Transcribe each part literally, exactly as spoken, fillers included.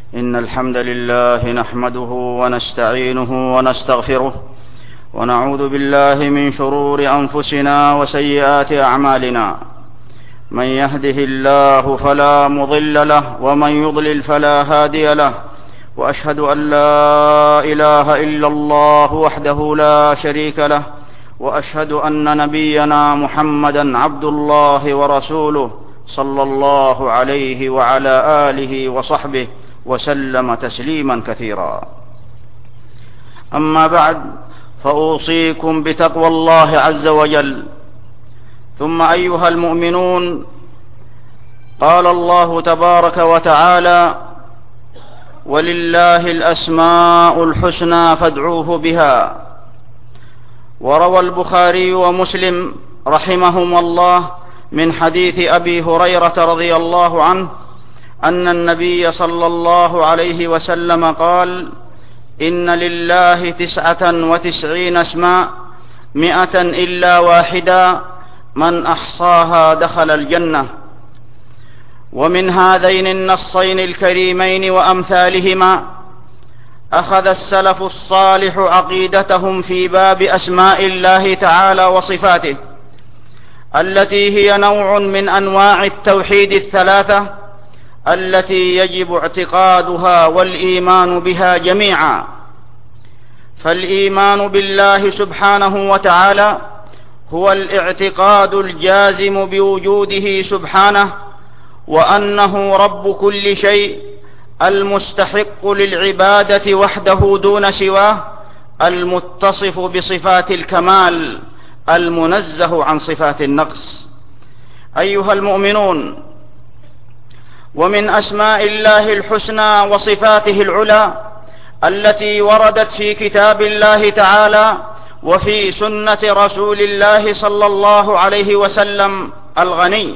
إن الحمد لله نحمده ونستعينه ونستغفره ونعوذ بالله من شرور أنفسنا وسيئات أعمالنا. من يهده الله فلا مضل له ومن يضلل فلا هادي له، وأشهد أن لا إله إلا الله وحده لا شريك له، وأشهد أن نبينا محمدا عبد الله ورسوله صلى الله عليه وعلى آله وصحبه وسلم تسليما كثيرا. أما بعد، فأوصيكم بتقوى الله عز وجل. ثم أيها المؤمنون، قال الله تبارك وتعالى: ولله الأسماء الحسنى فادعوه بها. وروى البخاري ومسلم رحمهما الله من حديث أبي هريرة رضي الله عنه أن النبي صلى الله عليه وسلم قال: إن لله تسعة وتسعين اسما مئة إلا واحدا من أحصاها دخل الجنة. ومن هذين النصين الكريمين وأمثالهما أخذ السلف الصالح عقيدتهم في باب أسماء الله تعالى وصفاته، التي هي نوع من أنواع التوحيد الثلاثة التي يجب اعتقادها والإيمان بها جميعا. فالإيمان بالله سبحانه وتعالى هو الاعتقاد الجازم بوجوده سبحانه، وأنه رب كل شيء، المستحق للعبادة وحده دون سواه، المتصف بصفات الكمال، المنزه عن صفات النقص. أيها المؤمنون، ومن أسماء الله الحسنى وصفاته العلى التي وردت في كتاب الله تعالى وفي سنة رسول الله صلى الله عليه وسلم الغني.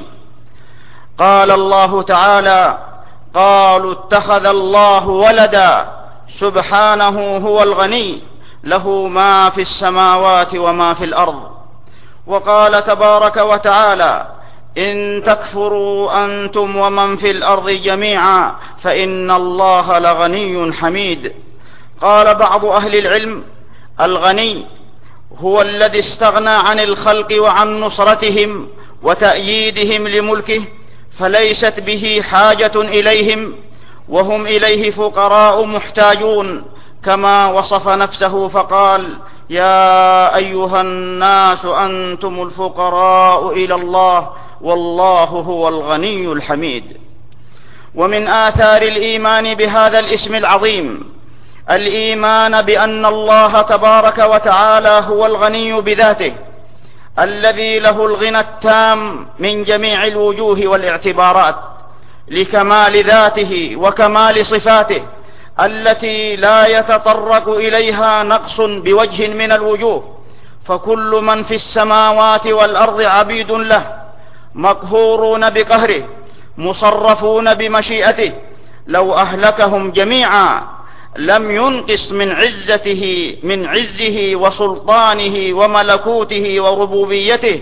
قال الله تعالى: قالوا اتخذ الله ولدا سبحانه هو الغني له ما في السماوات وما في الأرض. وقال تبارك وتعالى: إن تكفروا أنتم ومن في الأرض جميعا فإن الله لغني حميد. قال بعض أهل العلم: الغني هو الذي استغنى عن الخلق وعن نصرتهم وتأييدهم لملكه، فليست به حاجة إليهم، وهم إليه فقراء محتاجون، كما وصف نفسه فقال: يا أيها الناس أنتم الفقراء إلى الله والله هو الغني الحميد. ومن آثار الإيمان بهذا الاسم العظيم الإيمان بأن الله تبارك وتعالى هو الغني بذاته، الذي له الغنى التام من جميع الوجوه والاعتبارات، لكمال ذاته وكمال صفاته التي لا يتطرق إليها نقص بوجه من الوجوه. فكل من في السماوات والأرض عبيد له، مقهورون بقهره، مصرفون بمشيئته. لو أهلكهم جميعا لم ينقص من عزته من عزه وسلطانه وملكوته وربوبيته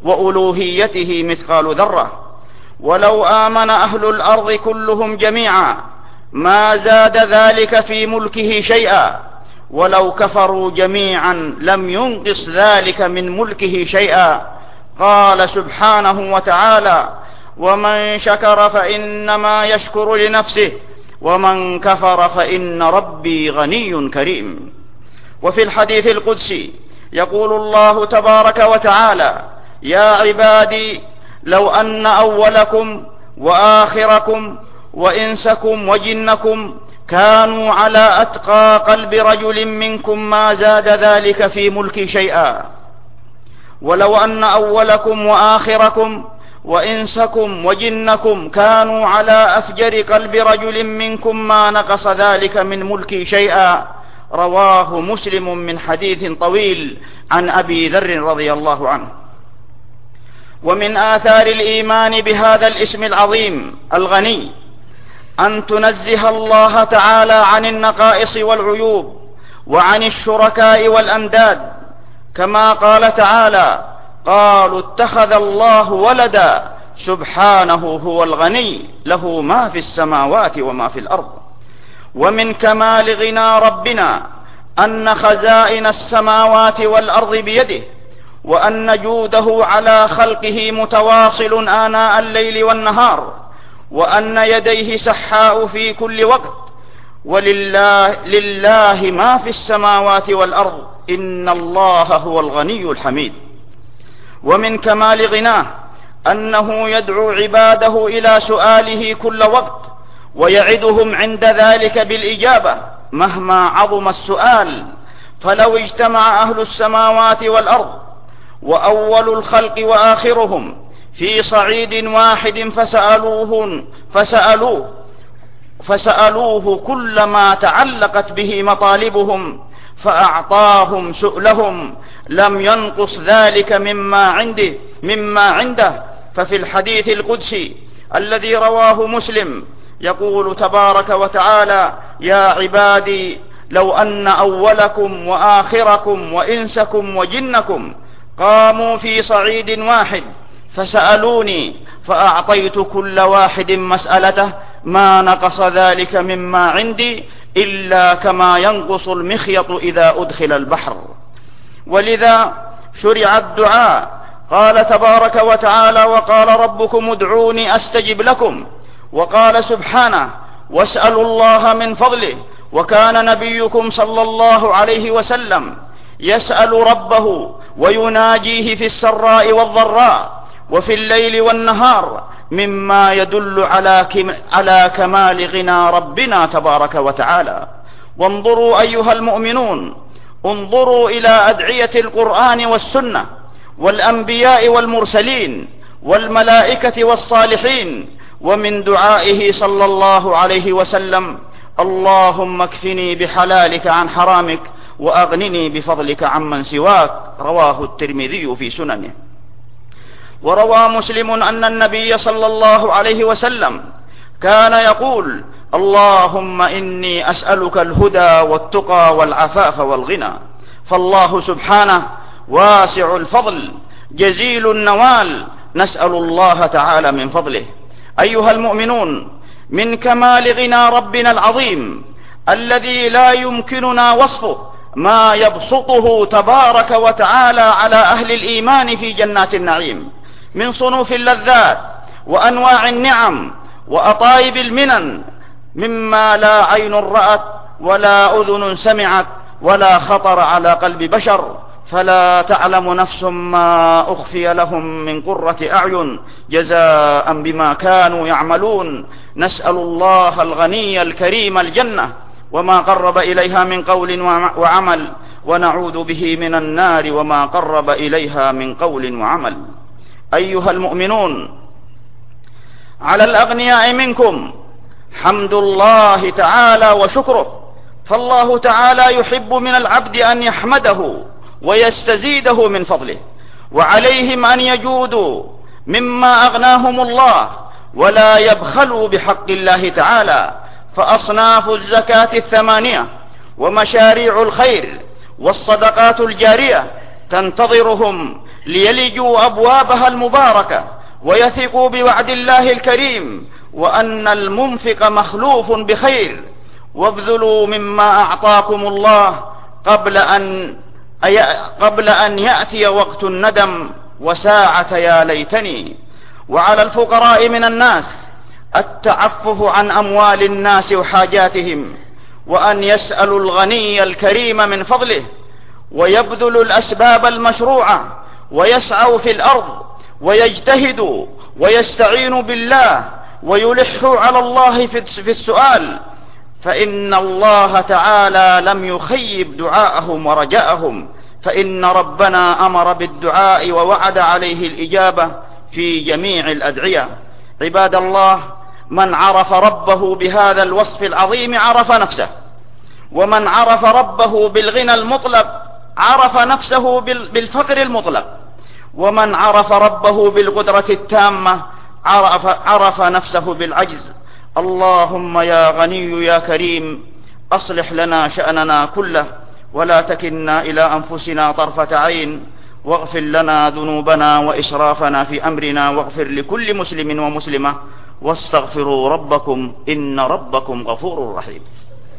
وألوهيته مثقال ذرة. ولو آمن أهل الأرض كلهم جميعا ما زاد ذلك في ملكه شيئا، ولو كفروا جميعا لم ينقص ذلك من ملكه شيئا. قال سبحانه وتعالى: ومن شكر فإنما يشكر لنفسه ومن كفر فإن ربي غني كريم. وفي الحديث القدسي يقول الله تبارك وتعالى: يا عبادي لو أن أولكم وآخركم وإنسكم وجنكم كانوا على أتقى قلب رجل منكم ما زاد ذلك في ملكي شيئا، ولو أن أولكم وآخركم وإنسكم وجنكم كانوا على أفجر قلب رجل منكم ما نقص ذلك من ملكي شيئا. رواه مسلم من حديث طويل عن أبي ذر رضي الله عنه. ومن آثار الإيمان بهذا الاسم العظيم الغني أن تنزه الله تعالى عن النقائص والعيوب وعن الشركاء والأنداد، كما قال تعالى: قالوا اتخذ الله ولدا سبحانه هو الغني له ما في السماوات وما في الأرض. ومن كمال غنى ربنا أن خزائن السماوات والأرض بيده، وأن جوده على خلقه متواصل آناء الليل والنهار، وأن يديه سحاء في كل وقت، ولله لله ما في السماوات والأرض، إن الله هو الغني الحميد. ومن كمال غناه أنه يدعو عباده إلى سؤاله كل وقت، ويعدهم عند ذلك بالإجابة مهما عظم السؤال. فلو اجتمع أهل السماوات والأرض وأول الخلق وآخرهم في صعيد واحد فسألوه فسألوه فسألوه كل ما تعلقت به مطالبهم فأعطاهم سؤلهم لم ينقص ذلك مما عنده مما عنده ففي الحديث القدسي الذي رواه مسلم يقول تبارك وتعالى: يا عبادي لو أن أولكم وآخركم وإنسكم وجنكم قاموا في صعيد واحد فسألوني فأعطيت كل واحد مسألته ما نقص ذلك مما عندي إلا كما ينقص المخيط إذا أدخل البحر. ولذا شرع الدعاء. قال تبارك وتعالى: وقال ربكم ادعوني أستجب لكم. وقال سبحانه: واسألوا الله من فضله. وكان نبيكم صلى الله عليه وسلم يسأل ربه ويناجيه في السراء والضراء وفي الليل والنهار، مما يدل على كمال غنى ربنا تبارك وتعالى. وانظروا أيها المؤمنون، انظروا إلى أدعية القرآن والسنة والأنبياء والمرسلين والملائكة والصالحين، ومن دعائه صلى الله عليه وسلم: اللهم اكفني بحلالك عن حرامك وأغنني بفضلك عمن سواك. رواه الترمذي في سننه. وروى مسلم أن النبي صلى الله عليه وسلم كان يقول: اللهم إني أسألك الهدى والتقى والعفاف والغنى. فالله سبحانه واسع الفضل جزيل النوال، نسأل الله تعالى من فضله. أيها المؤمنون، من كمال غنى ربنا العظيم الذي لا يمكننا وصفه ما يبسطه تبارك وتعالى على أهل الإيمان في جنات النعيم من صنوف اللذات وأنواع النعم وأطايب المنن، مما لا عين رأت ولا أذن سمعت ولا خطر على قلب بشر. فلا تعلم نفس ما أخفي لهم من قرة أعين جزاء بما كانوا يعملون. نسأل الله الغني الكريم الجنة وما قرب إليها من قول وعمل، ونعوذ به من النار وما قرب إليها من قول وعمل. أيها المؤمنون، على الأغنياء منكم حمد الله تعالى وشكره، فالله تعالى يحب من العبد أن يحمده ويستزيده من فضله، وعليهم أن يجودوا مما أغناهم الله ولا يبخلوا بحق الله تعالى. فأصناف الزكاة الثمانية ومشاريع الخير والصدقات الجارية تنتظرهم ليلجوا أبوابها المباركة ويثقوا بوعد الله الكريم وأن المنفق مخلوف بخير. وابذلوا مما أعطاكم الله قبل أن قبل أن يأتي وقت الندم وساعة يا ليتني. وعلى الفقراء من الناس التعفف عن أموال الناس وحاجاتهم، وأن يسألوا الغني الكريم من فضله، ويبذلوا الأسباب المشروعة، ويسعوا في الأرض، ويجتهدوا ويستعينوا بالله، ويلحوا على الله في السؤال، فإن الله تعالى لم يخيب دعاءهم ورجاءهم، فإن ربنا أمر بالدعاء ووعد عليه الإجابة في جميع الأدعية. عباد الله، من عرف ربه بهذا الوصف العظيم عرف نفسه، ومن عرف ربه بالغنى المطلق عرف نفسه بالفقر المطلق، ومن عرف ربه بالقدرة التامة عرف, عرف نفسه بالعجز. اللهم يا غني يا كريم أصلح لنا شأننا كله، ولا تكلنا إلى أنفسنا طرفة عين، واغفر لنا ذنوبنا وإسرافنا في أمرنا، واغفر لكل مسلم ومسلمة، واستغفروا ربكم إن ربكم غفور رحيم.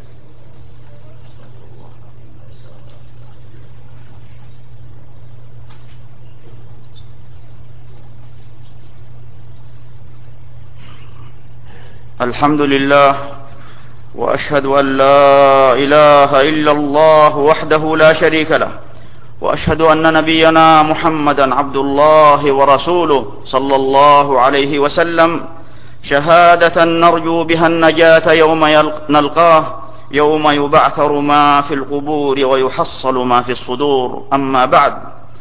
الحمد لله، وأشهد أن لا إله إلا الله وحده لا شريك له، وأشهد أن نبينا محمدا عبد الله ورسوله صلى الله عليه وسلم شهادة نرجو بها النجاة يوم نلقاه، يوم يبعثر ما في القبور ويحصل ما في الصدور. أما بعد،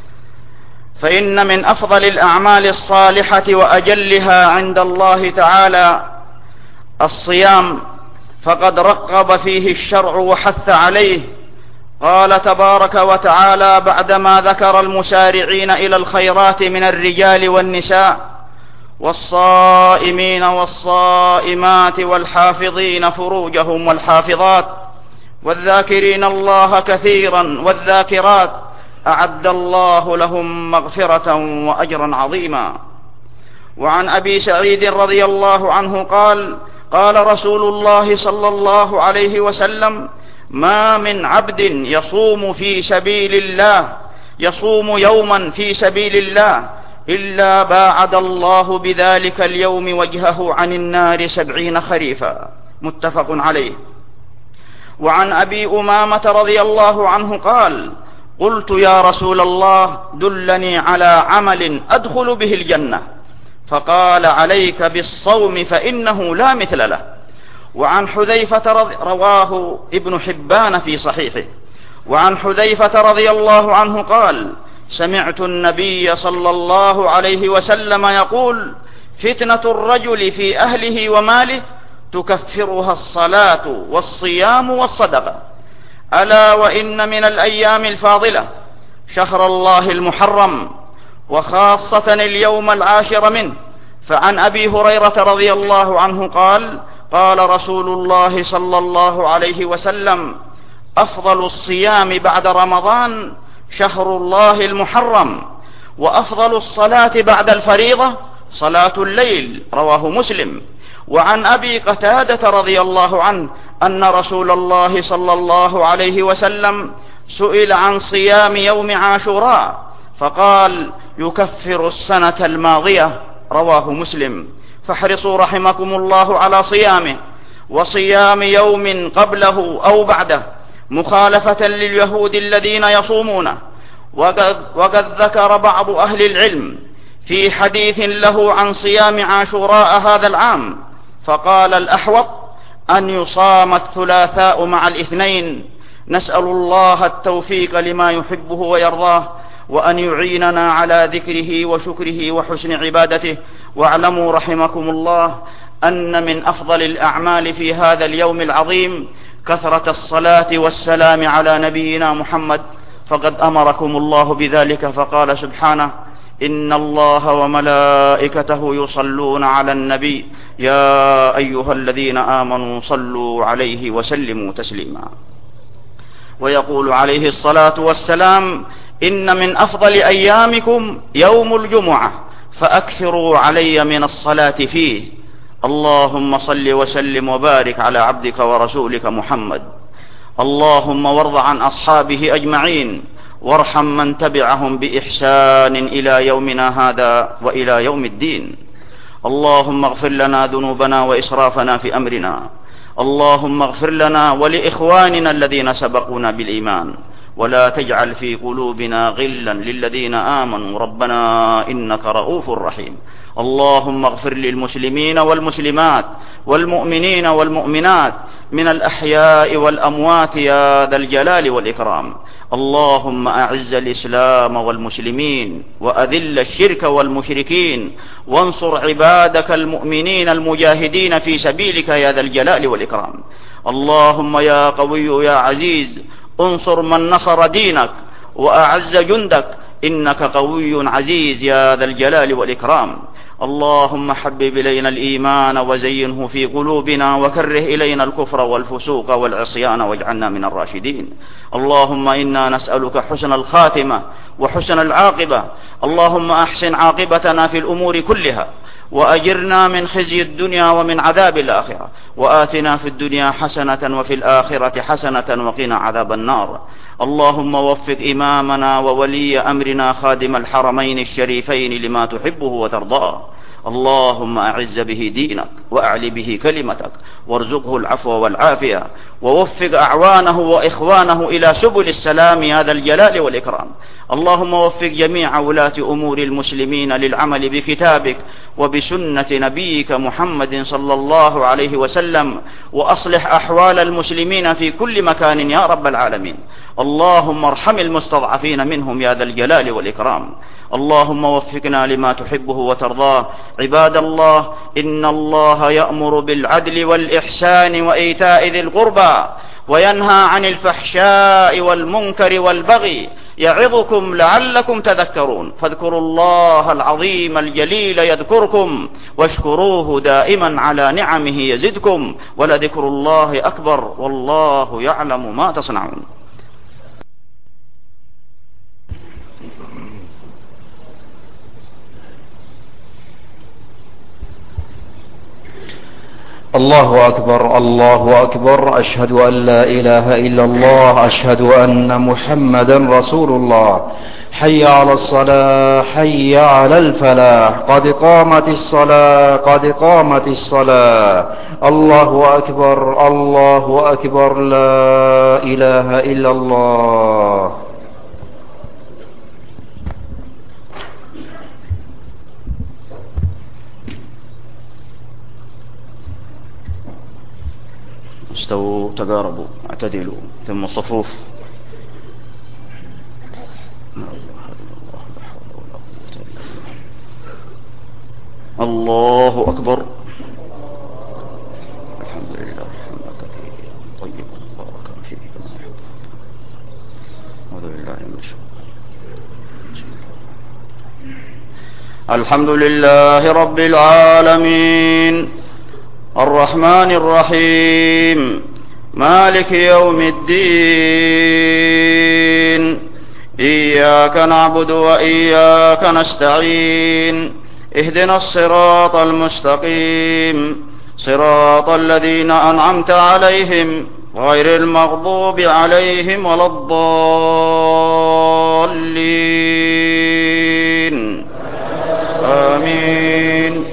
فإن من أفضل الأعمال الصالحة وأجلها عند الله تعالى الصيام، فقد رغب فيه الشرع وحث عليه. قال تبارك وتعالى بعدما ذكر المسارعين إلى الخيرات من الرجال والنساء والصائمين والصائمات والحافظين فروجهم والحافظات والذاكرين الله كثيرا والذاكرات أعد الله لهم مغفرة وأجرا عظيما. وعن أبي سعيد رضي الله عنه قال: قال رسول الله صلى الله عليه وسلم: ما من عبد يصوم في سبيل الله يصوم يوما في سبيل الله إلا باعد الله بذلك اليوم وجهه عن النار سبعين خريفا. متفق عليه. وعن أبي أمامة رضي الله عنه قال: قلت يا رسول الله دلني على عمل أدخل به الجنة، فقال: عليك بالصوم فإنه لا مثل له. وعن حذيفة رضي رواه ابن حبان في صحيحه. وعن حذيفة رضي الله عنه قال: سمعت النبي صلى الله عليه وسلم يقول: فتنة الرجل في أهله وماله تكفرها الصلاة والصيام والصدقة. ألا وإن من الأيام الفاضلة شهر الله المحرم، وخاصة اليوم العاشر منه. فعن أبي هريرة رضي الله عنه قال: قال رسول الله صلى الله عليه وسلم: أفضل الصيام بعد رمضان شهر الله المحرم، وأفضل الصلاة بعد الفريضة صلاة الليل. رواه مسلم. وعن أبي قتادة رضي الله عنه أن رسول الله صلى الله عليه وسلم سئل عن صيام يوم عاشوراء فقال: يكفر السنة الماضية. رواه مسلم. فاحرصوا رحمكم الله على صيامه وصيام يوم قبله أو بعده، مخالفة لليهود الذين يصومونه. وقد, وقد ذكر بعض أهل العلم في حديث له عن صيام عاشوراء هذا العام، فقال: الأحوط أن يصام الثلاثاء مع الاثنين. نسأل الله التوفيق لما يحبه ويرضاه، وأن يعيننا على ذكره وشكره وحسن عبادته. واعلموا رحمكم الله أن من أفضل الأعمال في هذا اليوم العظيم كثرة الصلاة والسلام على نبينا محمد، فقد أمركم الله بذلك، فقال سبحانه: إن الله وملائكته يصلون على النبي يا أيها الذين آمنوا صلوا عليه وسلموا تسليما. ويقول عليه الصلاة والسلام: إن من أفضل أيامكم يوم الجمعة، فأكثروا علي من الصلاة فيه. اللهم صل وسلم وبارك على عبدك ورسولك محمد. اللهم وارض عن أصحابه أجمعين، وارحم من تبعهم بإحسان إلى يومنا هذا وإلى يوم الدين. اللهم اغفر لنا ذنوبنا وإسرافنا في أمرنا. اللهم اغفر لنا ولإخواننا الذين سبقونا بالإيمان، ولا تجعل في قلوبنا غلا للذين آمنوا ربنا إنك رؤوف رحيم. اللهم اغفر للمسلمين والمسلمات والمؤمنين والمؤمنات من الأحياء والأموات يا ذا الجلال والإكرام. اللهم أعز الإسلام والمسلمين، وأذل الشرك والمشركين، وانصر عبادك المؤمنين المجاهدين في سبيلك يا ذا الجلال والإكرام. اللهم يا قوي يا عزيز انصر من نصر دينك وأعز جندك، إنك قوي عزيز يا ذا الجلال والإكرام. اللهم حبب إلينا الإيمان وزينه في قلوبنا، وكره إلينا الكفر والفسوق والعصيان واجعلنا من الراشدين. اللهم إنا نسألك حسن الخاتمة وحسن العاقبة. اللهم أحسن عاقبتنا في الأمور كلها، وأجرنا من خزي الدنيا ومن عذاب الآخرة، وآتنا في الدنيا حسنة وفي الآخرة حسنة وقنا عذاب النار. اللهم وفق إمامنا وولي أمرنا خادم الحرمين الشريفين لما تحبه وترضاه. اللهم أعز به دينك وأعل به كلمتك وارزقه العفو والعافية ووفق أعوانه وإخوانه إلى سبل السلام يا ذا الجلال والإكرام. اللهم وفق جميع ولاة أمور المسلمين للعمل بكتابك وبسنة نبيك محمد صلى الله عليه وسلم، وأصلح أحوال المسلمين في كل مكان يا رب العالمين. اللهم ارحم المستضعفين منهم يا ذا الجلال والإكرام. اللهم وفقنا لما تحبه وترضاه. عباد الله، إن الله يأمر بالعدل والإحسان وإيتاء ذي القربى وينهى عن الفحشاء والمنكر والبغي يعظكم لعلكم تذكرون. فاذكروا الله العظيم الجليل يذكركم واشكروه دائما على نعمه يزدكم، ولذكر الله أكبر والله يعلم ما تصنعون. الله أكبر الله أكبر، أشهد أن لا إله إلا الله، أشهد أن محمدا رسول الله. حي على الصلاة حي على الفلاح، قد قامت الصلاة قد قامت الصلاة. الله أكبر الله أكبر، لا إله إلا الله. استووا تقاربوا اعتدلوا ثم الصفوف. الله أكبر. الحمد لله حمدا كثيرا طيبا مباركا فيه كما يحب. أعوذ بالله من الشيطان. الحمد لله رب العالمين الرحمن الرحيم مالك يوم الدين، إياك نعبد وإياك نستعين، اهدنا الصراط المستقيم، صراط الذين أنعمت عليهم غير المغضوب عليهم ولا الضالين. آمين.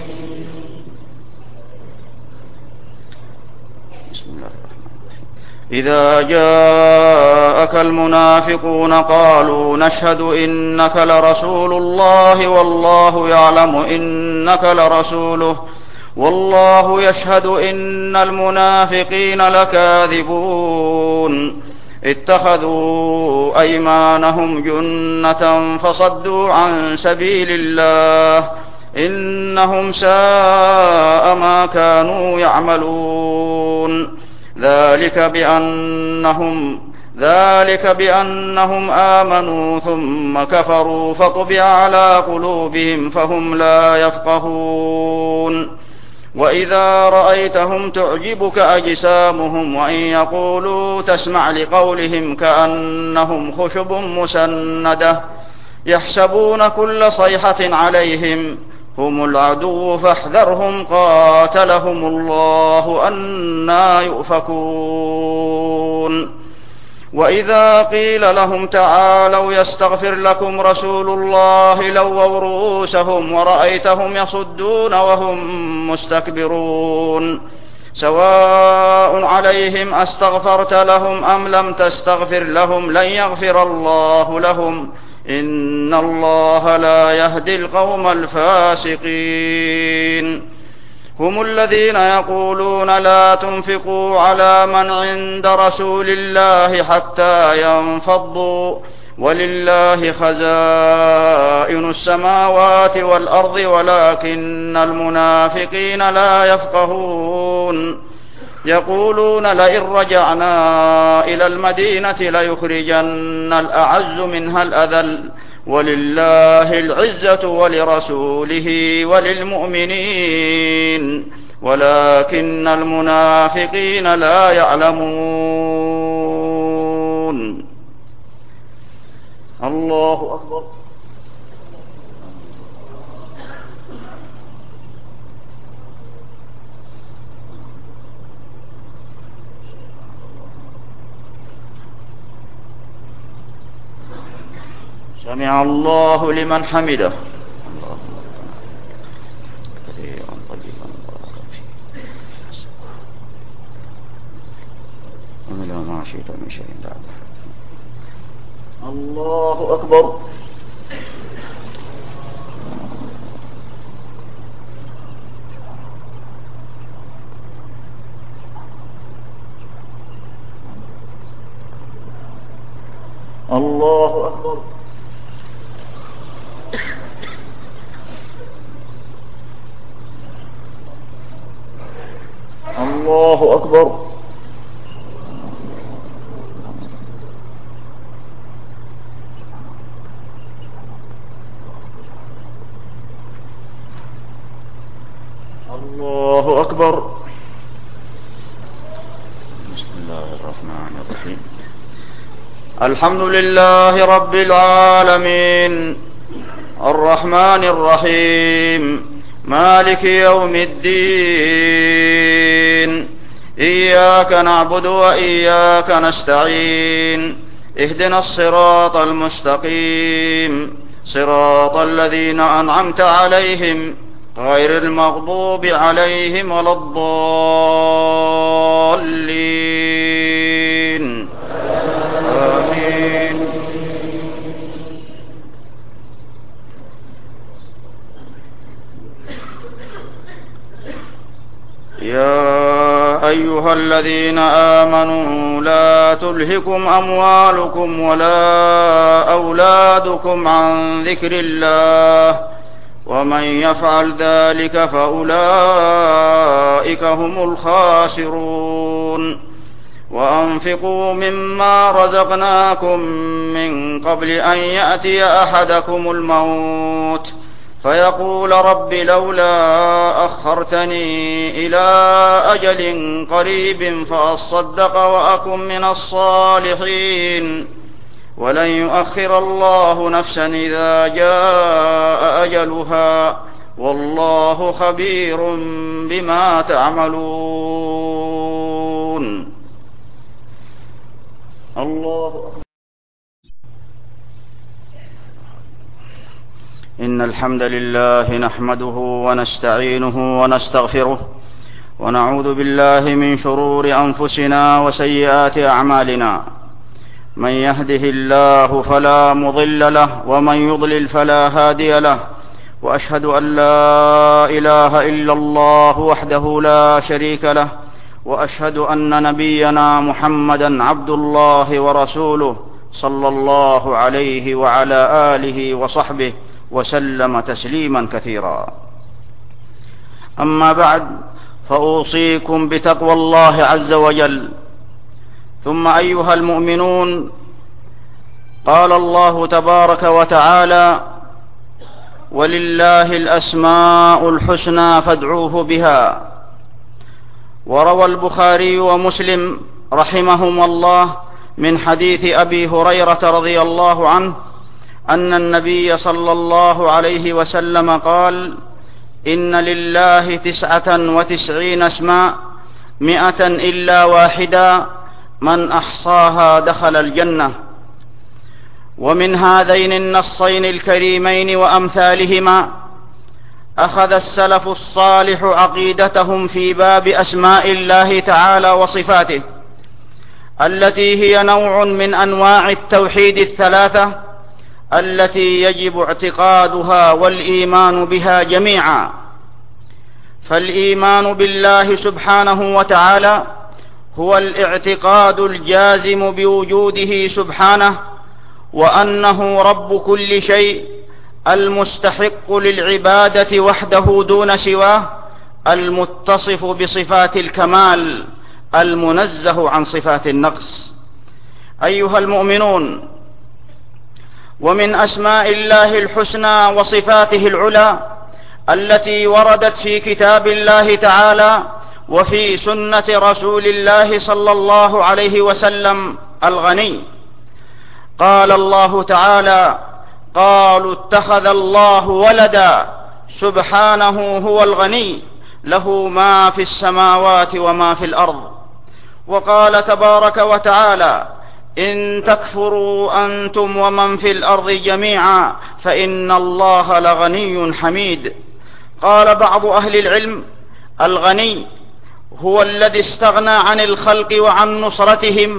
إذا جاءك المنافقون قالوا نشهد إنك لرسول الله والله يعلم إنك لرسوله والله يشهد إن المنافقين لكاذبون. اتخذوا أيمانهم جنة فصدوا عن سبيل الله إنهم ساء ما كانوا يعملون. ذلك بأنهم ذلك بأنهم آمنوا ثم كفروا فطبع على قلوبهم فهم لا يفقهون. وإذا رأيتهم تعجبك أجسامهم وإن يقولوا تسمع لقولهم كأنهم خشب مسندة يحسبون كل صيحة عليهم هم العدو فاحذرهم قاتلهم الله أنى يؤفكون. وإذا قيل لهم تعالوا يستغفر لكم رسول الله لووا رؤوسهم ورأيتهم يصدون وهم مستكبرون. سواء عليهم أستغفرت لهم أم لم تستغفر لهم لن يغفر الله لهم إن الله لا يهدي القوم الفاسقين. هم الذين يقولون لا تنفقوا على من عند رسول الله حتى ينفضوا ولله خزائن السماوات والأرض ولكن المنافقين لا يفقهون. يقولون لئن رجعنا إلى المدينة ليخرجن الأعز منها الأذل ولله العزة ولرسوله وللمؤمنين ولكن المنافقين لا يعلمون. الله أكبر. سمع الله لمن حمده. شئت من شيء بعده. الله أكبر. الله أكبر. الله أكبر. الله أكبر. بسم الله الرحمن الرحيم. الحمد لله رب العالمين الرحمن الرحيم مالك يوم الدين إياك نعبد وإياك نستعين اهدنا الصراط المستقيم صراط الذين أنعمت عليهم غير المغضوب عليهم ولا الضالين آمين. يا أيها الذين آمنوا لا تلهكم أموالكم ولا أولادكم عن ذكر الله ومن يفعل ذلك فأولئك هم الخاسرون. وأنفقوا مما رزقناكم من قبل أن يأتي أحدكم الموت فيقول رب لولا أخرتني إلى أجل قريب فأصدق وأكن من الصالحين ولن يؤخر الله نفسا إذا جاء أجلها والله خبير بما تعملون. الله. إن الحمد لله نحمده ونستعينه ونستغفره ونعوذ بالله من شرور أنفسنا وسيئات أعمالنا. من يهده الله فلا مضل له ومن يضلل فلا هادي له وأشهد أن لا إله إلا الله وحده لا شريك له وأشهد أن نبينا محمدا عبد الله ورسوله صلى الله عليه وعلى آله وصحبه وسلم تسليما كثيرا. أما بعد فأوصيكم بتقوى الله عز وجل. ثم أيها المؤمنون قال الله تبارك وتعالى ولله الأسماء الحسنى فادعوه بها. وروى البخاري ومسلم رحمهم الله من حديث أبي هريرة رضي الله عنه أن النبي صلى الله عليه وسلم قال إن لله تسعة وتسعين اسما مئة إلا واحدا من أحصاها دخل الجنة. ومن هذين النصين الكريمين وأمثالهما أخذ السلف الصالح عقيدتهم في باب أسماء الله تعالى وصفاته التي هي نوع من أنواع التوحيد الثلاثة التي يجب اعتقادها والإيمان بها جميعا. فالإيمان بالله سبحانه وتعالى هو الاعتقاد الجازم بوجوده سبحانه وأنه رب كل شيء المستحق للعبادة وحده دون سواه المتصف بصفات الكمال المنزه عن صفات النقص. أيها المؤمنون، ومن أسماء الله الحسنى وصفاته العلى التي وردت في كتاب الله تعالى وفي سنة رسول الله صلى الله عليه وسلم الغني. قال الله تعالى قالوا اتخذ الله ولدا سبحانه هو الغني له ما في السماوات وما في الأرض. وقال تبارك وتعالى إن تكفروا أنتم ومن في الأرض جميعا فإن الله لغني حميد. قال بعض أهل العلم الغني هو الذي استغنى عن الخلق وعن نصرتهم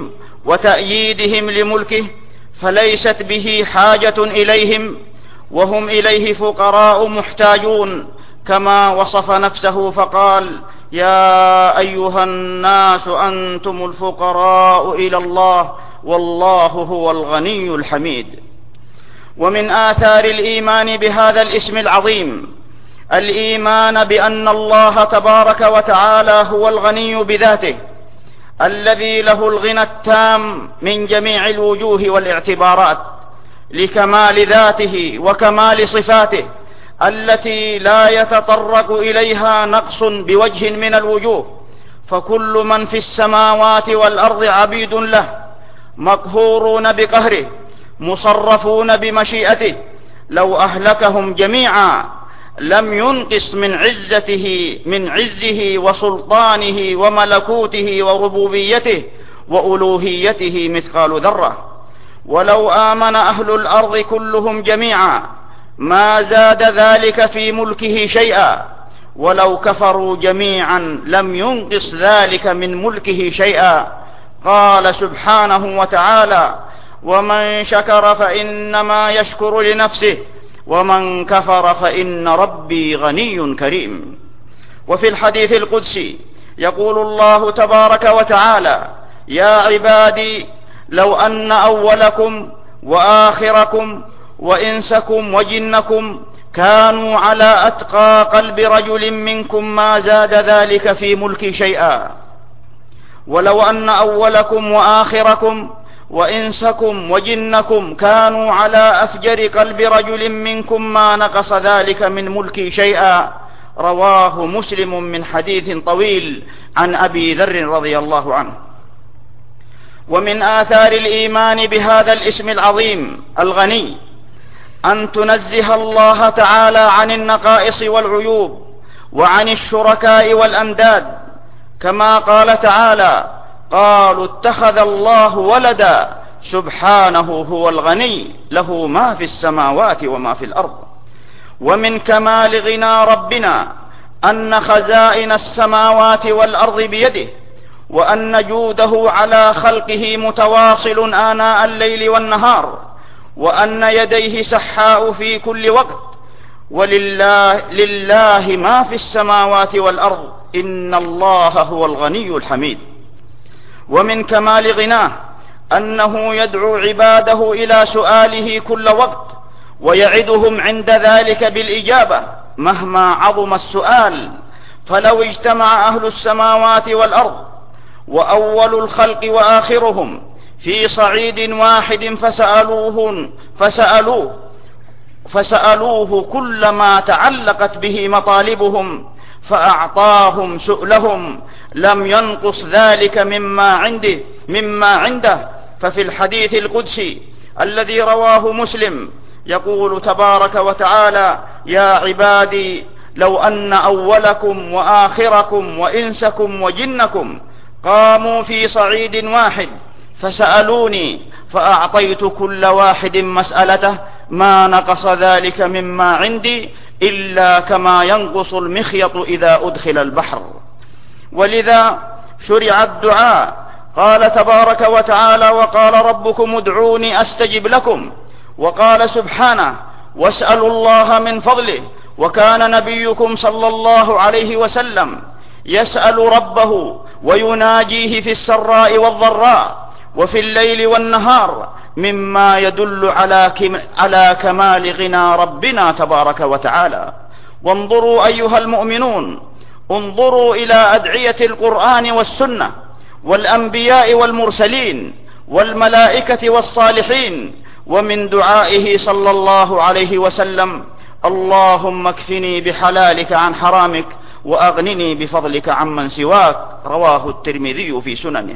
وتأييدهم لملكه، فليست به حاجة إليهم، وهم إليه فقراء محتاجون، كما وصف نفسه فقال: يا أيها الناس أنتم الفقراء إلى الله والله هو الغني الحميد. ومن آثار الإيمان بهذا الاسم العظيم الإيمان بأن الله تبارك وتعالى هو الغني بذاته، الذي له الغنى التام من جميع الوجوه والاعتبارات، لكمال ذاته وكمال صفاته التي لا يتطرق إليها نقص بوجه من الوجوه، فكل من في السماوات والأرض عبيد له، مقهورون بقهره، مصرفون بمشيئته. لو أهلكهم جميعا لم ينقص من عزته من عزه وسلطانه وملكوته وربوبيته وألوهيته مثقال ذرة. ولو آمن أهل الأرض كلهم جميعا ما زاد ذلك في ملكه شيئا، ولو كفروا جميعا لم ينقص ذلك من ملكه شيئا. قال سبحانه وتعالى: ومن شكر فإنما يشكر لنفسه ومن كفر فإن ربي غني كريم. وفي الحديث القدسي يقول الله تبارك وتعالى: يا عبادي لو أن أولكم وآخركم وإنسكم وجنكم كانوا على أتقى قلب رجل منكم ما زاد ذلك في ملكي شيئا، ولو أن أولكم وآخركم وإنسكم وجنكم كانوا على أفجر قلب رجل منكم ما نقص ذلك من ملكي شيئا. رواه مسلم من حديث طويل عن أبي ذر رضي الله عنه. ومن آثار الإيمان بهذا الاسم العظيم الغني أن تنزه الله تعالى عن النقائص والعيوب وعن الشركاء والأنداد، كما قال تعالى: قالوا اتخذ الله ولدا سبحانه هو الغني له ما في السماوات وما في الأرض. ومن كمال غنى ربنا أن خزائن السماوات والأرض بيده، وأن جوده على خلقه متواصل آناء الليل والنهار، وأن يديه سحاء في كل وقت، ولله لله ما في السماوات والأرض إن الله هو الغني الحميد. ومن كمال غناه أنه يدعو عباده إلى سؤاله كل وقت، ويعدهم عند ذلك بالإجابة مهما عظم السؤال. فلو اجتمع أهل السماوات والأرض وأول الخلق وآخرهم في صعيد واحد فسألوه فسألوه فسألوه كل ما تعلقت به مطالبهم فأعطاهم سؤلهم لم ينقص ذلك مما عنده مما عنده. ففي الحديث القدسي الذي رواه مسلم يقول تبارك وتعالى: يا عبادي لو أن أولكم وآخركم وإنسكم وجنكم قاموا في صعيد واحد فسألوني فأعطيت كل واحد مسألته ما نقص ذلك مما عندي إلا كما ينقص المخيط إذا أدخل البحر. ولذا شرع الدعاء. قال تبارك وتعالى: وقال ربكم ادعوني أستجب لكم. وقال سبحانه: واسألوا الله من فضله. وكان نبيكم صلى الله عليه وسلم يسأل ربه ويناجيه في السراء والضراء وفي الليل والنهار، مما يدل على على كمال غنى ربنا تبارك وتعالى. وانظروا أيها المؤمنون، انظروا إلى أدعية القرآن والسنة والأنبياء والمرسلين والملائكة والصالحين، ومن دعائه صلى الله عليه وسلم: اللهم اكفني بحلالك عن حرامك وأغنني بفضلك عمن سواك. رواه الترمذي في سننه.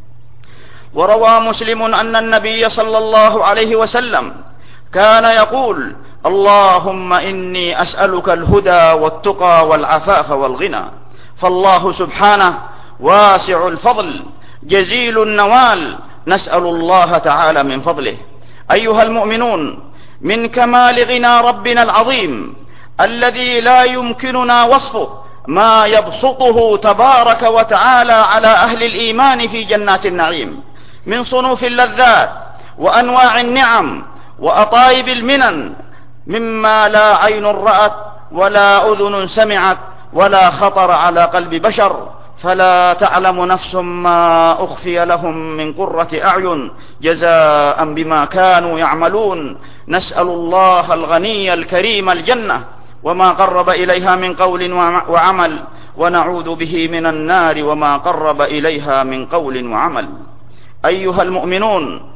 وروى مسلم أن النبي صلى الله عليه وسلم كان يقول: اللهم إني أسألك الهدى والتقى والعفاف والغنى. فالله سبحانه واسع الفضل جزيل النوال، نسأل الله تعالى من فضله. أيها المؤمنون، من كمال غنى ربنا العظيم الذي لا يمكننا وصفه ما يبسطه تبارك وتعالى على أهل الإيمان في جنات النعيم، من صنوف اللذات وأنواع النعم وأطايب المنن مما لا عين رأت ولا أذن سمعت ولا خطر على قلب بشر، فلا تعلم نفس ما أخفي لهم من قرة أعين جزاء بما كانوا يعملون. نسأل الله الغني الكريم الجنة وما قرب إليها من قول وعمل، ونعوذ به من النار وما قرب إليها من قول وعمل. أيها المؤمنون،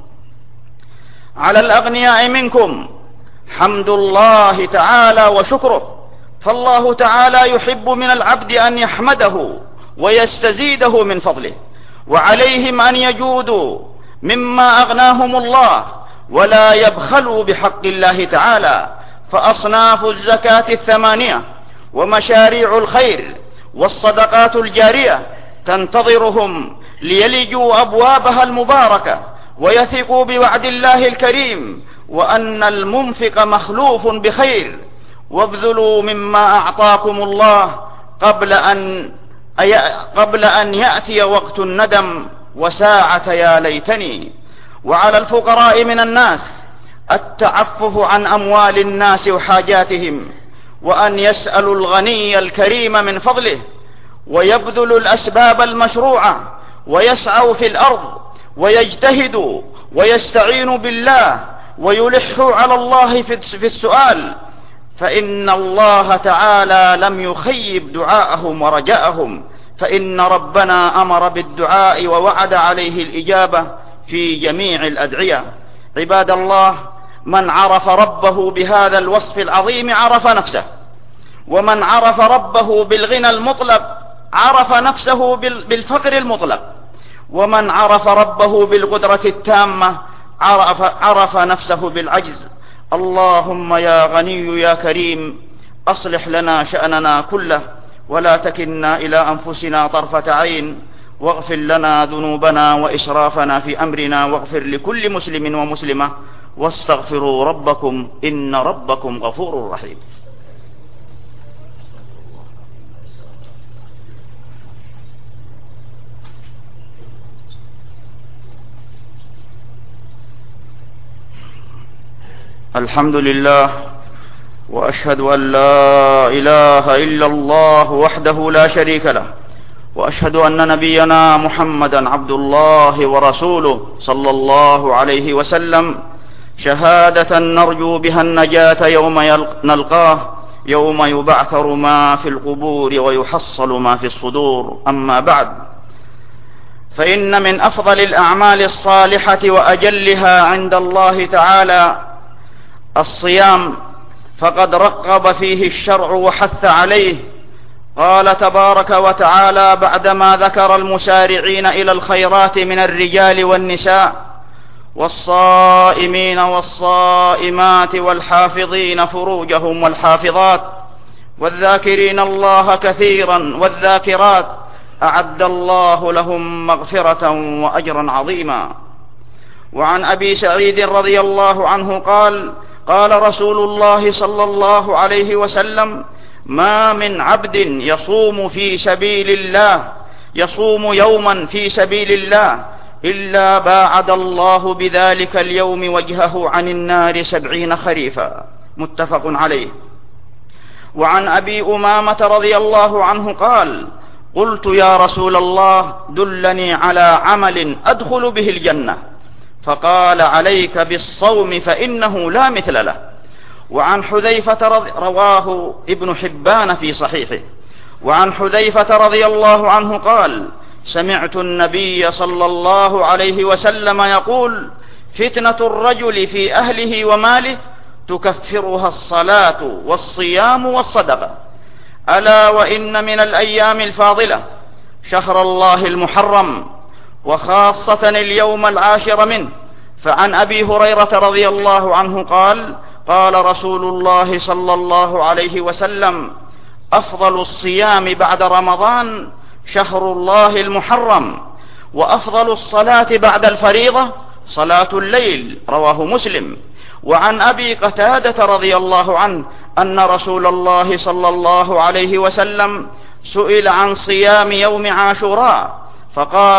على الأغنياء منكم حمد الله تعالى وشكره، فالله تعالى يحب من العبد أن يحمده ويستزيده من فضله، وعليهم أن يجودوا مما أغناهم الله ولا يبخلوا بحق الله تعالى. فأصناف الزكاة الثمانية ومشاريع الخير والصدقات الجارية تنتظرهم ليلجوا أبوابها المباركة ويثقوا بوعد الله الكريم وأن المنفق مخلوف بخير. وابذلوا مما أعطاكم الله قبل أن قبل أن يأتي وقت الندم وساعة يا ليتني. وعلى الفقراء من الناس التعفف عن أموال الناس وحاجاتهم، وأن يسألوا الغني الكريم من فضله، ويبذلوا الأسباب المشروعة، ويسعوا في الأرض، ويجتهدوا ويستعينوا بالله، ويلحوا على الله في السؤال، فإن الله تعالى لم يخيب دعاءهم ورجاءهم، فإن ربنا أمر بالدعاء ووعد عليه الإجابة في جميع الأدعية. عباد الله، من عرف ربه بهذا الوصف العظيم عرف نفسه، ومن عرف ربه بالغنى المطلق عرف نفسه بالفقر المطلق، ومن عرف ربه بالقدرة التامة عرف, عرف نفسه بالعجز. اللهم يا غني يا كريم أصلح لنا شأننا كله، ولا تكلنا إلى أنفسنا طرفة عين، واغفر لنا ذنوبنا وإسرافنا في أمرنا، واغفر لكل مسلم ومسلمة، واستغفروا ربكم إن ربكم غفور رحيم. الحمد لله، وأشهد أن لا إله إلا الله وحده لا شريك له، وأشهد أن نبينا محمدا عبد الله ورسوله صلى الله عليه وسلم، شهادة نرجو بها النجاة يوم نلقاه، يوم يبعثر ما في القبور ويحصل ما في الصدور. أما بعد، فإن من أفضل الأعمال الصالحة وأجلها عند الله تعالى الصيام، فقد رغب فيه الشرع وحث عليه. قال تبارك وتعالى بعدما ذكر المسارعين إلى الخيرات من الرجال والنساء والصائمين والصائمات والحافظين فروجهم والحافظات والذاكرين الله كثيرا والذاكرات أعد الله لهم مغفرة وأجرا عظيما. وعن أبي سعيد رضي الله عنه قال قال رسول الله صلى الله عليه وسلم: ما من عبد يصوم في سبيل الله يصوم يوما في سبيل الله إلا باعد الله بذلك اليوم وجهه عن النار سبعين خريفا. متفق عليه. وعن أبي أمامة رضي الله عنه قال: قلت يا رسول الله دلني على عمل أدخل به الجنة، فقال: عليك بالصوم فإنه لا مثل له. وعن حذيفة رضي رواه ابن حبان في صحيحه. وعن حذيفة رضي الله عنه قال: سمعت النبي صلى الله عليه وسلم يقول: فتنة الرجل في أهله وماله تكفرها الصلاة والصيام والصدقة. ألا وإن من الأيام الفاضلة شهر الله المحرم، وخاصة اليوم العاشر منه. فعن أبي هريرة رضي الله عنه قال: قال رسول الله صلى الله عليه وسلم: أفضل الصيام بعد رمضان شهر الله المحرم، وأفضل الصلاة بعد الفريضة صلاة الليل. رواه مسلم. وعن أبي قتادة رضي الله عنه أن رسول الله صلى الله عليه وسلم سئل عن صيام يوم عاشوراء فقال: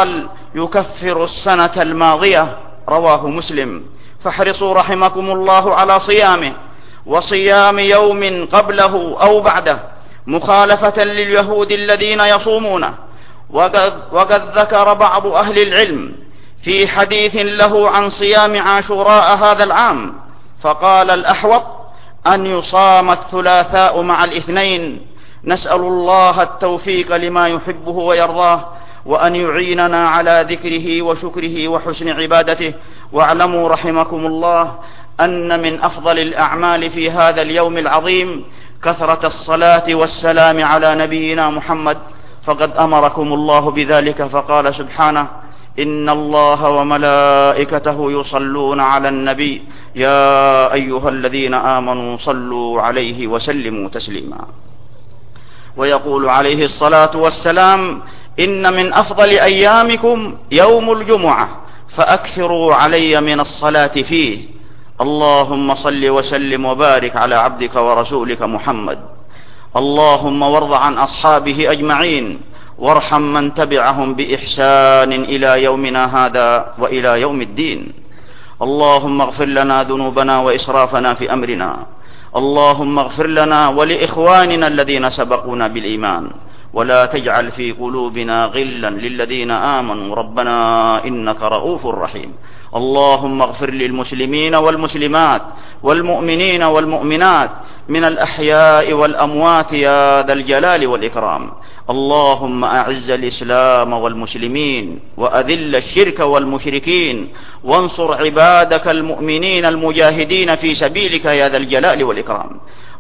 يكفر السنة الماضية، رواه مسلم. فاحرصوا رحمكم الله على صيامه وصيام يوم قبله أو بعده، مخالفة لليهود الذين يصومونه. وقد, وقد ذكر بعض أهل العلم في حديث له عن صيام عاشوراء هذا العام، فقال الأحوط أن يصام الثلاثاء مع الاثنين. نسأل الله التوفيق لما يحبه ويرضاه، وأن يعيننا على ذكره وشكره وحسن عبادته. واعلموا رحمكم الله أن من أفضل الأعمال في هذا اليوم العظيم كثرة الصلاة والسلام على نبينا محمد، فقد أمركم الله بذلك، فقال سبحانه: إن الله وملائكته يصلون على النبي يا أيها الذين آمنوا صلوا عليه وسلموا تسليما. ويقول عليه الصلاة والسلام: إن من أفضل أيامكم يوم الجمعة، فأكثروا علي من الصلاة فيه. اللهم صل وسلم وبارك على عبدك ورسولك محمد. اللهم وارض عن أصحابه أجمعين، وارحم من تبعهم بإحسان إلى يومنا هذا وإلى يوم الدين. اللهم اغفر لنا ذنوبنا وإسرافنا في أمرنا. اللهم اغفر لنا ولإخواننا الذين سبقونا بالإيمان، ولا تجعل في قلوبنا غلا للذين آمنوا ربنا إنك رؤوف رحيم. اللهم اغفر للمسلمين والمسلمات والمؤمنين والمؤمنات من الأحياء والأموات يا ذا الجلال والإكرام. اللهم أعز الإسلام والمسلمين، وأذل الشرك والمشركين، وانصر عبادك المؤمنين المجاهدين في سبيلك يا ذا الجلال والإكرام.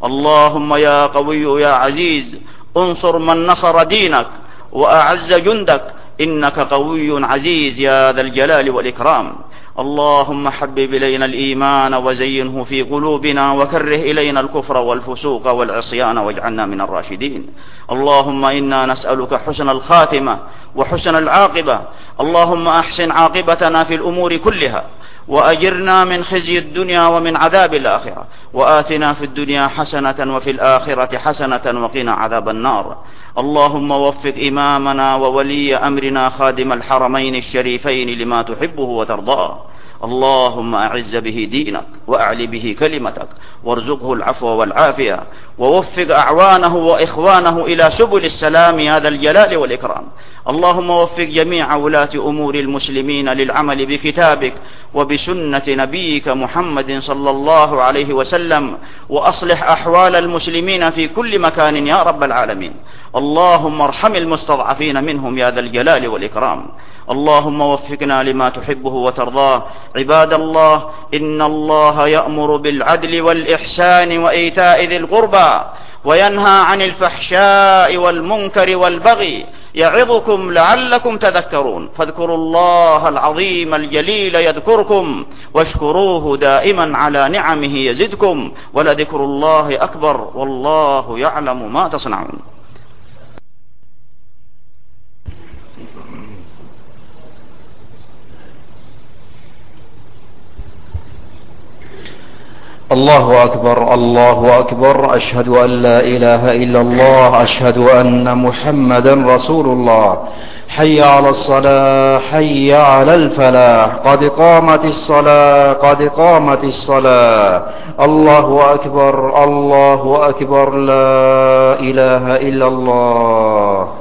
اللهم يا قوي يا عزيز انصر من نصر دينك وأعز جندك، إنك قوي عزيز يا ذا الجلال والإكرام. اللهم حبب إلينا الإيمان وزينه في قلوبنا، وكره إلينا الكفر والفسوق والعصيان واجعلنا من الراشدين. اللهم إنا نسألك حسن الخاتمة وحسن العاقبة. اللهم أحسن عاقبتنا في الأمور كلها، وأجرنا من خزي الدنيا ومن عذاب الآخرة، وآتنا في الدنيا حسنة وفي الآخرة حسنة وقنا عذاب النار. اللهم وفق إمامنا وولي أمرنا خادم الحرمين الشريفين لما تحبه وترضاه. اللهم أعز به دينك وأعل به كلمتك، وارزقه العفو والعافية، ووفق أعوانه وإخوانه إلى سبل السلام يا ذا الجلال والإكرام. اللهم وفق جميع ولاة أمور المسلمين للعمل بكتابك وبسنة نبيك محمد صلى الله عليه وسلم، وأصلح أحوال المسلمين في كل مكان يا رب العالمين. اللهم ارحم المستضعفين منهم يا ذا الجلال والإكرام. اللهم وفقنا لما تحبه وترضاه. عباد الله، إن الله يأمر بالعدل والإحسان وإيتاء ذي القربى، وينهى عن الفحشاء والمنكر والبغي، يعظكم لعلكم تذكرون. فاذكروا الله العظيم الجليل يذكركم، واشكروه دائما على نعمه يزدكم، ولذكر الله أكبر، والله يعلم ما تصنعون. الله أكبر الله أكبر، أشهد أن لا إله إلا الله، أشهد أن محمدا رسول الله. حي على الصلاة، حي على الفلاح، قد قامت الصلاة، قد قامت الصلاة. الله أكبر الله أكبر، لا إله إلا الله.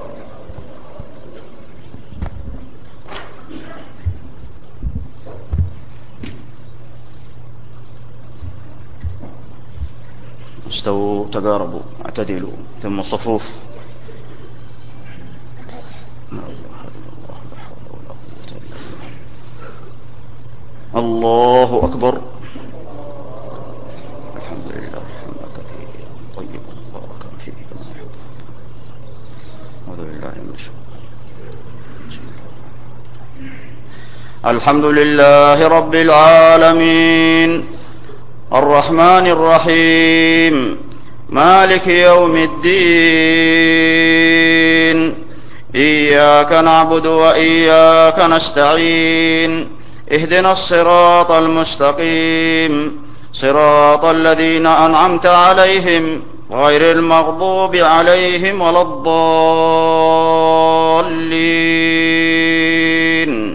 استووا، تقاربوا، اعتدلوا، ثم الصفوف. الله أكبر. الحمد لله حمدا كثيرا طيبا مباركا فيه كما يحب. أعوذ بالله من الشيطان. الحمد لله رب العالمين، الرحمن الرحيم، مالك يوم الدين. إياك نعبد وإياك نستعين، اهدنا الصراط المستقيم، صراط الذين أنعمت عليهم غير المغضوب عليهم ولا الضالين.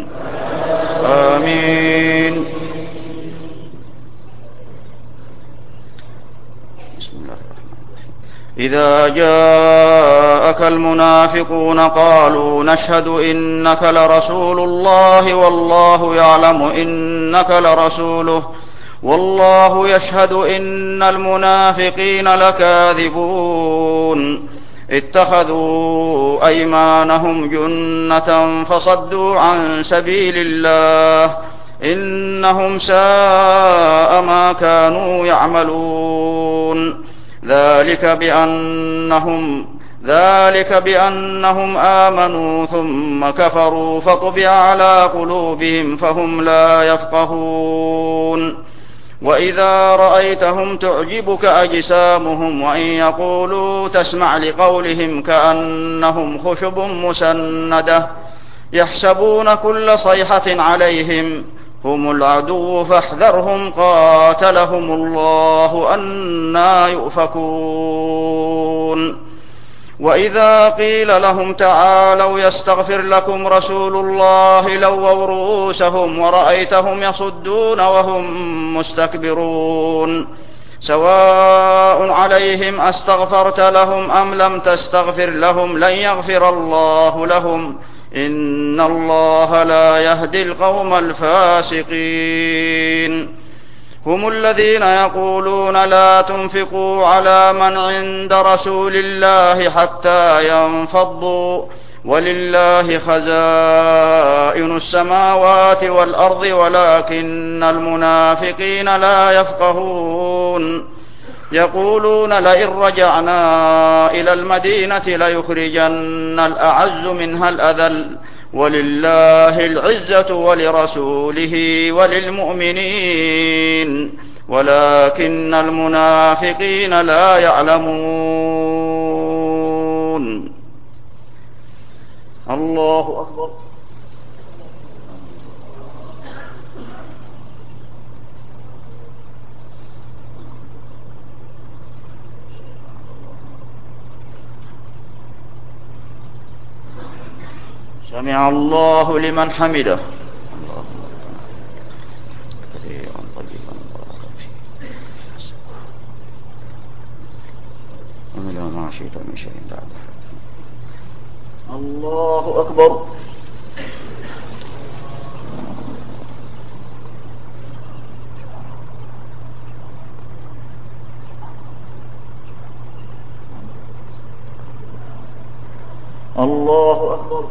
إذا جاءك المنافقون قالوا نشهد إنك لرسول الله والله يعلم إنك لرسوله والله يشهد إن المنافقين لكاذبون اتخذوا أيمانهم جنة فصدوا عن سبيل الله إنهم ساء ما كانوا يعملون ذلك بأنهم ذلك بأنهم آمنوا ثم كفروا فطبع على قلوبهم فهم لا يفقهون وإذا رأيتهم تعجبك أجسامهم وإن يقولوا تسمع لقولهم كأنهم خشب مسندة يحسبون كل صيحة عليهم هم العدو فاحذرهم قاتلهم الله أنى يؤفكون وإذا قيل لهم تعالوا يستغفر لكم رسول الله لووا رؤوسهم ورأيتهم يصدون وهم مستكبرون سواء عليهم أستغفرت لهم أم لم تستغفر لهم لن يغفر الله لهم إن الله لا يهدي القوم الفاسقين هم الذين يقولون لا تنفقوا على من عند رسول الله حتى ينفضوا ولله خزائن السماوات والأرض ولكن المنافقين لا يفقهون يقولون لئن رجعنا إلى المدينة ليخرجن الأعز منها الأذل ولله العزة ولرسوله وللمؤمنين ولكن المنافقين لا يعلمون الله أكبر سمع الله لمن حمده كثيرا طيبا مباركا فيه ومن ما شئت من شيء بعده الله أكبر الله أكبر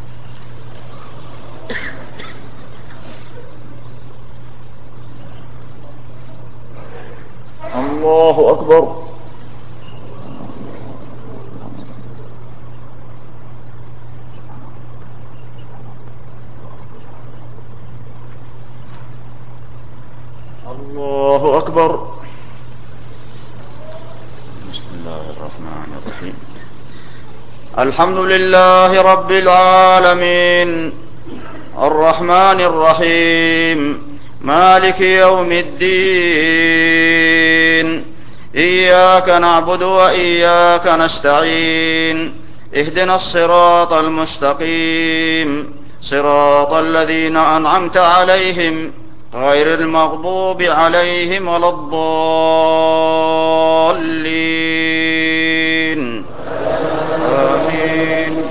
الله أكبر الله أكبر بسم الله الرحمن الرحيم الحمد لله رب العالمين الرحمن الرحيم مالك يوم الدين إياك نعبد وإياك نستعين اهدنا الصراط المستقيم صراط الذين أنعمت عليهم غير المغضوب عليهم ولا الضالين آمين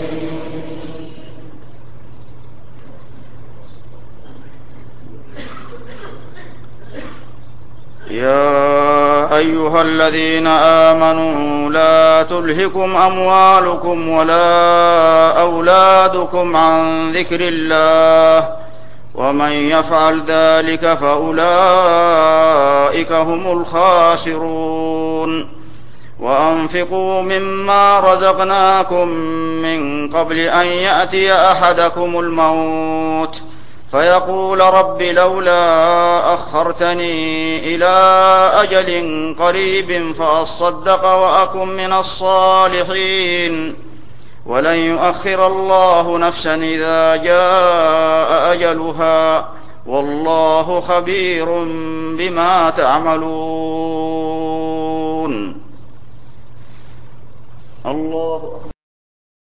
يا أيها الذين آمنوا لا تلهكم أموالكم ولا أولادكم عن ذكر الله ومن يفعل ذلك فأولئك هم الخاسرون وأنفقوا مما رزقناكم من قبل أن يأتي أحدكم الموت فيقول رب لولا أخرتني إلى أجل قريب فأصدق وأكن من الصالحين ولن يؤخر الله نفسا إذا جاء أجلها والله خبير بما تعملون الله